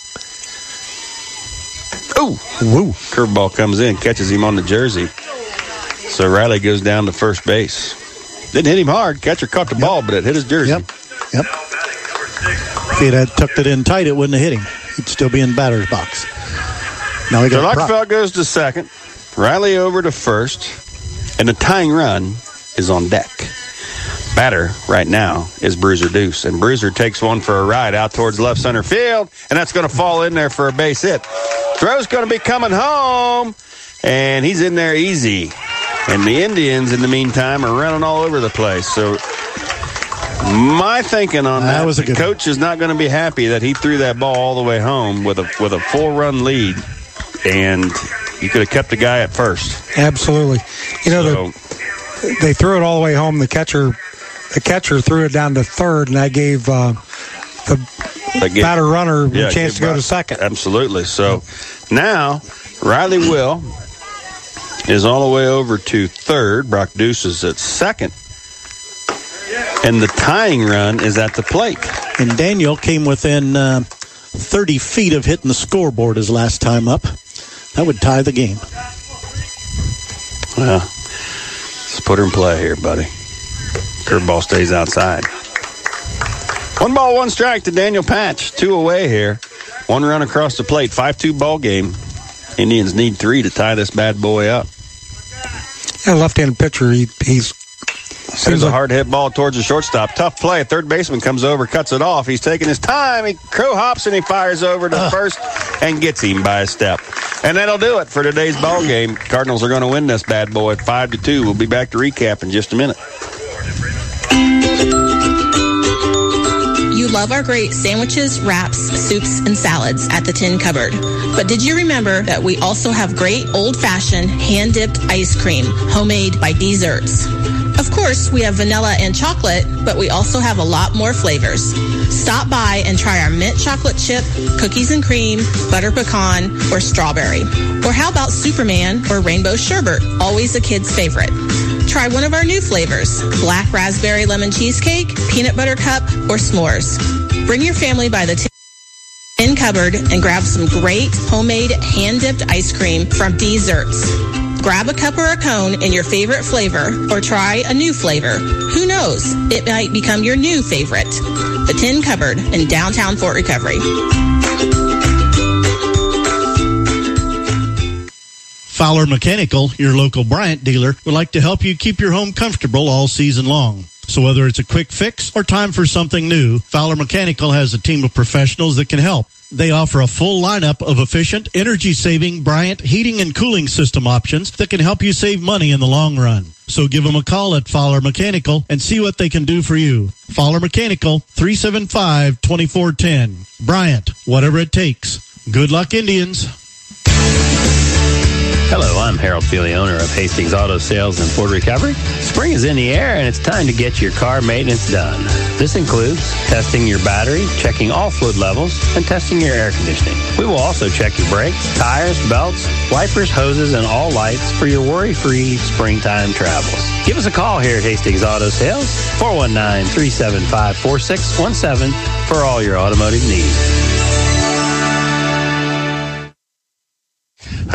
Ooh. Woo. Curveball comes in, catches him on the jersey. So Riley goes down to first base. Didn't hit him hard. Catcher caught the ball, but it hit his jersey. Yep. If he had tucked it in tight, it wouldn't have hit him. He'd still be in batter's box. Now he got Knoxville goes to second. Riley over to first. And the tying run is on deck. Batter right now is Bruiser Deuce. And Bruiser takes one for a ride out towards left center field. And that's going to fall in there for a base hit. Throw's going to be coming home. And he's in there easy. And the Indians, in the meantime, are running all over the place. So my thinking on that was the coach is not going to be happy that he threw that ball all the way home with a 4-run lead. And you could have kept the guy at first. Absolutely. You know, they threw it all the way home. The catcher threw it down to third, and that gave the batter runner a chance to go to second. Absolutely. So now Riley Will is all the way over to third. Brock Deuce is at second. And the tying run is at the plate. And Daniel came within 30 feet of hitting the scoreboard his last time up. That would tie the game. Well, let's put her in play here, buddy. Curveball stays outside. 1 ball, 1 strike to Daniel Patch. 2 away here. 1 run across the plate. 5-2 ball game. Indians need 3 to tie this bad boy up. Yeah, left-handed pitcher. He's There's a hard hit ball towards the shortstop. Tough play. Third baseman comes over, cuts it off. He's taking his time. He crow hops and he fires over to first and gets him by a step. And that'll do it for today's ball game. Cardinals are going to win this bad boy 5-2. We'll be back to recap in just a minute. You love our great sandwiches, wraps, soups, and salads at the Tin Cupboard. But did you remember that we also have great old-fashioned hand-dipped ice cream, homemade by Desserts? Of course, we have vanilla and chocolate, but we also have a lot more flavors. Stop by and try our mint chocolate chip, cookies and cream, butter pecan, or strawberry. Or how about Superman or rainbow sherbet, always a kid's favorite. Try one of our new flavors, black raspberry lemon cheesecake, peanut butter cup, or s'mores. Bring your family by the Tin Cupboard and grab some great homemade hand-dipped ice cream from Desserts. Grab a cup or a cone in your favorite flavor or try a new flavor. Who knows? It might become your new favorite. The Tin Cupboard in downtown Fort Recovery. Fowler Mechanical, your local Bryant dealer, would like to help you keep your home comfortable all season long. So whether it's a quick fix or time for something new, Fowler Mechanical has a team of professionals that can help. They offer a full lineup of efficient, energy-saving Bryant heating and cooling system options that can help you save money in the long run. So give them a call at Fowler Mechanical and see what they can do for you. Fowler Mechanical, 375-2410. Bryant, whatever it takes. Good luck, Indians. Hello, I'm Harold Feely, owner of Hastings Auto Sales in Fort Recovery. Spring is in the air and it's time to get your car maintenance done. This includes testing your battery, checking all fluid levels, and testing your air conditioning. We will also check your brakes, tires, belts, wipers, hoses, and all lights for your worry-free springtime travels. Give us a call here at Hastings Auto Sales, 419-375-4617 for all your automotive needs.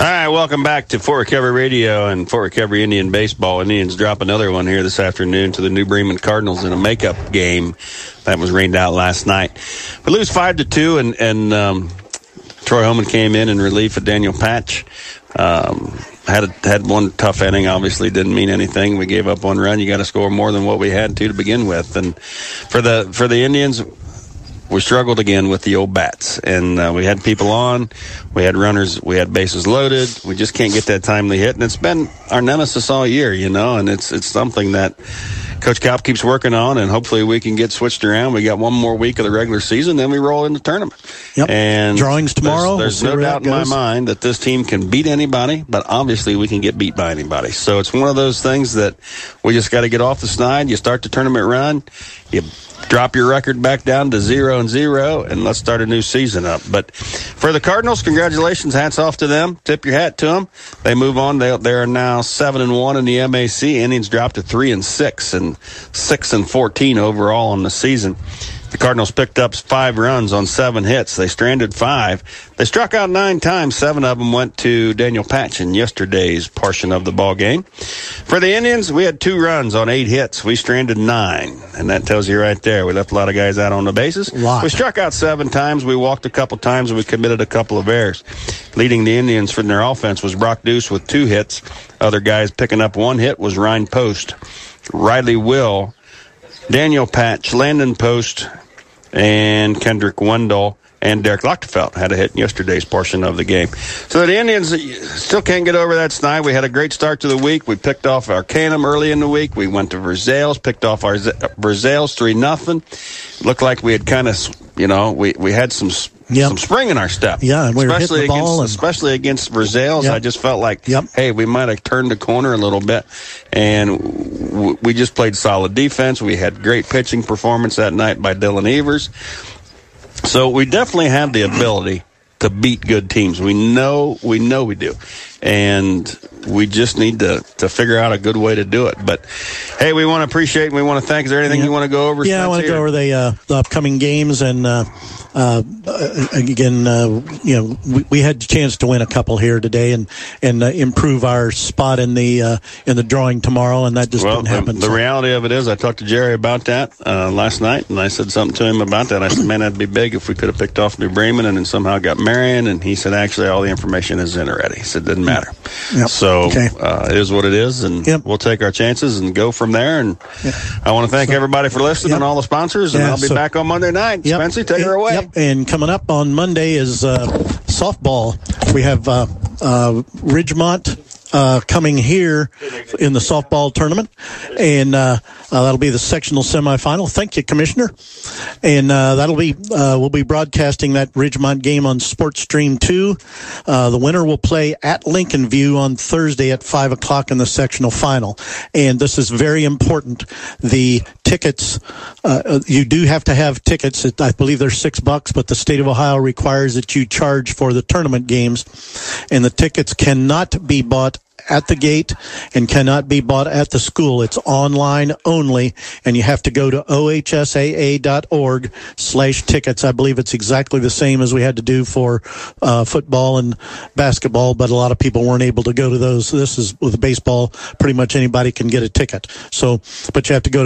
All right, welcome back to Fort Recovery Radio and Fort Recovery Indian Baseball. Indians drop another one here this afternoon to the New Bremen Cardinals in a makeup game that was rained out last night. We lose 5-2, and Troy Holman came in relief of Daniel Patch. Had one tough inning, obviously didn't mean anything. We gave up one run. You got to score more than what we had to begin with. And for the Indians, we struggled again with the old bats, and we had people on, we had runners, we had bases loaded. We just can't get that timely hit, and it's been our nemesis all year, and it's something that Coach Kalp keeps working on, and hopefully we can get switched around. We got one more week of the regular season, then we roll into tournament. Yep. And drawings tomorrow. There's no doubt in my mind that this team can beat anybody, but obviously we can get beat by anybody. So it's one of those things that we just got to get off the snide. You start the tournament run, you drop your record back down to 0-0, and let's start a new season up. But for the Cardinals, congratulations, hats off to them. Tip your hat to them. They move on. They are now 7-1 in the MAC. Indians dropped to 3-6 and 6-14 overall on the season. The Cardinals picked up 5 runs on 7 hits. They stranded 5. They struck out 9 times. 7 of them went to Daniel Patch in yesterday's portion of the ball game. For the Indians, we had 2 runs on 8 hits. We stranded 9, and that tells you right there. We left a lot of guys out on the bases. We struck out 7 times. We walked a couple times, and we committed a couple of errors. Leading the Indians from their offense was Brock Deuce with 2 hits. Other guys picking up 1 hit was Ryan Post, Riley Will, Daniel Patch, Landon Post, and Kendrick Wendell, and Derek Lochtefeld had a hit in yesterday's portion of the game. So the Indians still can't get over that snide. We had a great start to the week. We picked off Arcanum early in the week. We went to Versailles, picked off our Versailles 3-0. Looked like we had kind of, we had some spring in our step. Yeah, and we were hitting the ball. Especially against Versailles, I just felt like, hey, we might have turned the corner a little bit. And we just played solid defense. We had great pitching performance that night by Dylan Evers. So we definitely have the ability to beat good teams. We know we do. And we just need to figure out a good way to do it. But, hey, we want to appreciate and we want to thank. Is there anything you want to go over? Yeah, I want to go over the upcoming games. And, again, we had the chance to win a couple here today and improve our spot in the drawing tomorrow, and that just didn't happen. The reality of it is I talked to Jerry about that last night, and I said something to him about that. I said, man, that'd be big if we could have picked off New Bremen and then somehow got Marion. And he said, actually, all the information is in already. He said, didn't matter. Yep. So it is what it is, and we'll take our chances and go from there. And I want to thank everybody for listening and all the sponsors, and I'll be back on Monday night. Spencer, take her away. And coming up on Monday is softball. We have Ridgemont coming here in the softball tournament, and that'll be the sectional semifinal. Thank you, Commissioner. And that'll be we'll be broadcasting that Ridgemont game on Sports Stream 2. The winner will play at Lincoln View on Thursday at 5:00 in the sectional final. And this is very important. The tickets, you do have to have tickets. I believe they're $6, but the state of Ohio requires that you charge for the tournament games, and the tickets cannot be bought at the gate and cannot be bought at the school. It's online only, and you have to go to ohsaa.org/tickets. I believe it's exactly the same as we had to do for football and basketball, but a lot of people weren't able to go to those. This is with baseball, pretty much anybody can get a ticket. So, but you have to go to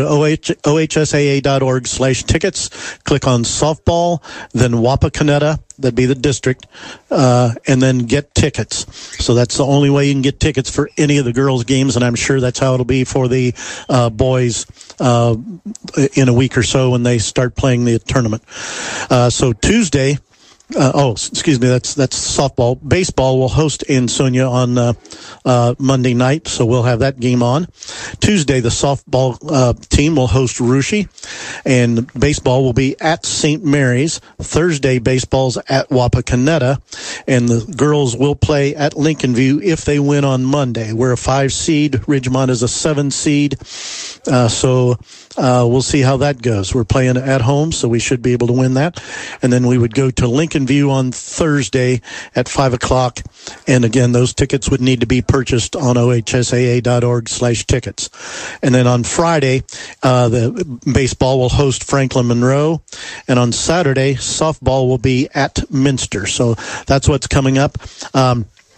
ohsaa.org/tickets, click on softball, then Wapakoneta, that'd be the district, and then get tickets. So that's the only way you can get tickets for any of the girls' games, and I'm sure that's how it'll be for the boys in a week or so when they start playing the tournament. So Tuesday, excuse me, that's softball. Baseball will host Ansonia on Monday night, so we'll have that game on. Tuesday, the softball team will host Russia, and baseball will be at St. Mary's. Thursday, baseball's at Wapakoneta, and the girls will play at Lincoln View if they win on Monday. We're a 5 seed. Ridgemont is a 7 seed. So we'll see how that goes. We're playing at home, so we should be able to win that. And then we would go to Lincoln View on Thursday at 5:00. And again, those tickets would need to be purchased on ohsaa.org/tickets. And then on Friday, the baseball will host Franklin Monroe. And on Saturday, softball will be at Minster. So that's what's coming up.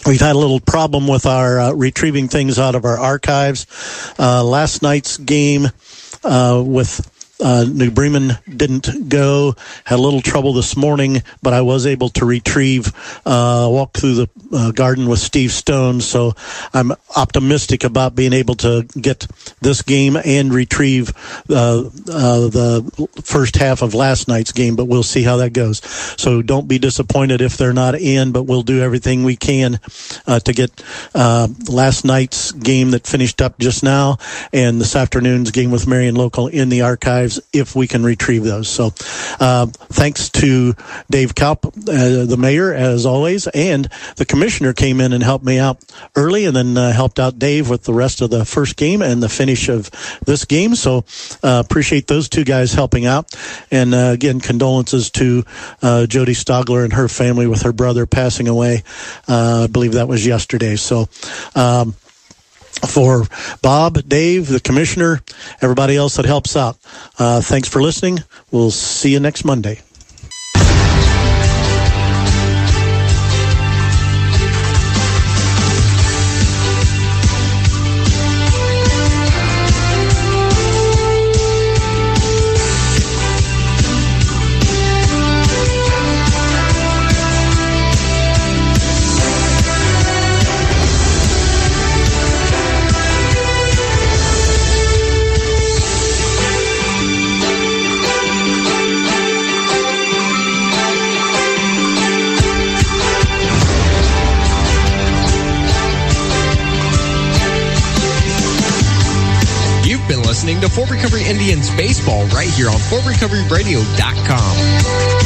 We've had a little problem with our retrieving things out of our archives. Last night's game with New Bremen didn't go. Had a little trouble this morning, but I was able to retrieve, walk through the garden with Steve Stone. So I'm optimistic about being able to get this game and retrieve the first half of last night's game, but we'll see how that goes. So don't be disappointed if they're not in, but we'll do everything we can to get last night's game that finished up just now and this afternoon's game with Marion Local in the archives if we can retrieve those. So thanks to Dave Kaup, the mayor, as always, and the commissioner came in and helped me out early and then helped out Dave with the rest of the first game and the finish of this game. So appreciate those two guys helping out. And again, condolences to Jody Stogler and her family with her brother passing away. I believe that was yesterday. So for Bob, Dave, the commissioner, everybody else that helps out, thanks for listening. We'll see you next Monday. Listening to Fort Recovery Indians baseball right here on FortRecoveryRadio.com.